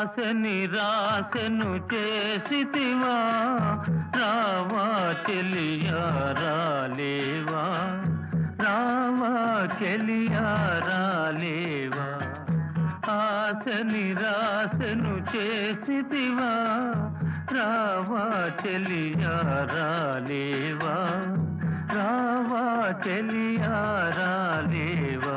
ఆశ నిరాశను చేసితివా, రావా చెలియా రాలేవా, రావా చెలియా రాలేవా. ఆశ నిరాశను చేసితివా, రావా చెలియా రాలేవా, రావా చెలియా రాలేవా.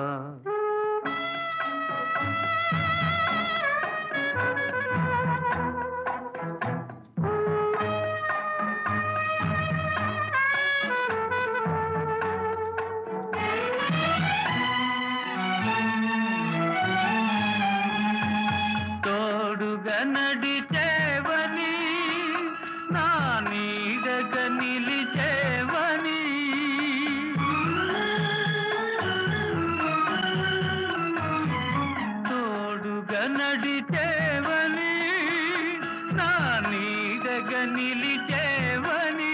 తోడుగా నడిచేవని, నా నీడగా నిలిచేవని, తోడుగా నడిచేవని, నా నీడగా నిలిచేవని.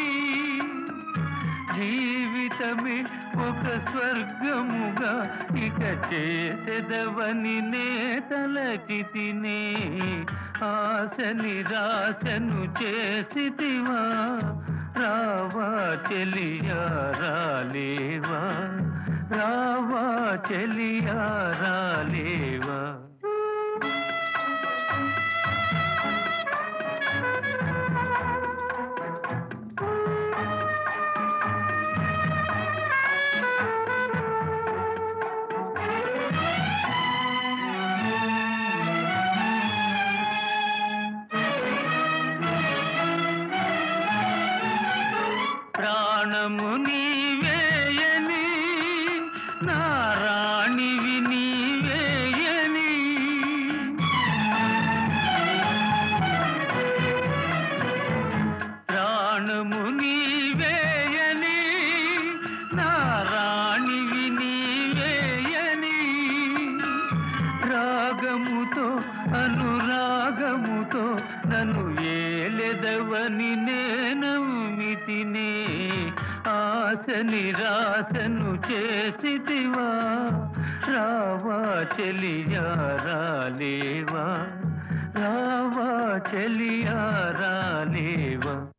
జీవితమే ఒక స్వర్గముగా ఇక చేసెదవని నే తలచితినే. ఆశ నిరాశను చేసితివా, రావా చెలియా రాలేవా, రావా చెలియా రాలేవా. ప్రాణము నీవేయని, నా రాణివి నీవేయని, ప్రాణము నీవేయని, నా రాణివి నీవేయని. రాగముతో అనురాగముతో నన్ను ఏలెదవని నేనమ్మితినే. ఆశ నిరాశను చేసితివా, రావా చెలియా రాలేవా, రావా చెలియా రాలేవా.